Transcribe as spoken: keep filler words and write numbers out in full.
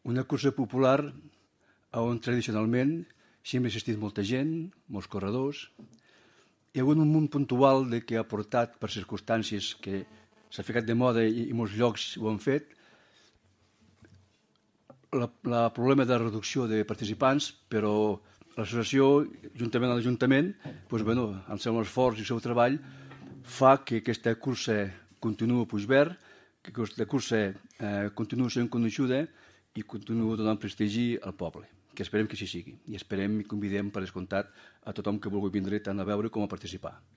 Una cursa popular on tradicionalment sempre ha assistit molta gent, molts corredors. Hi ha hagut un munt puntual de que ha portat per circumstàncies que s'ha ficat de moda i, i molts llocs ho han fet. El problema de reducció de participants, però l'associació, juntament amb l'Ajuntament, doncs, bueno, amb el seu esforç i el seu treball, fa que aquesta cursa continuï a Puigverd, que aquesta cursa eh, continuï sent coneixuda i continuï donant prestigi al poble, que esperem que així sigui. I esperem i convidem per descomptat a tothom que vulgui vindre tant a veure com a participar.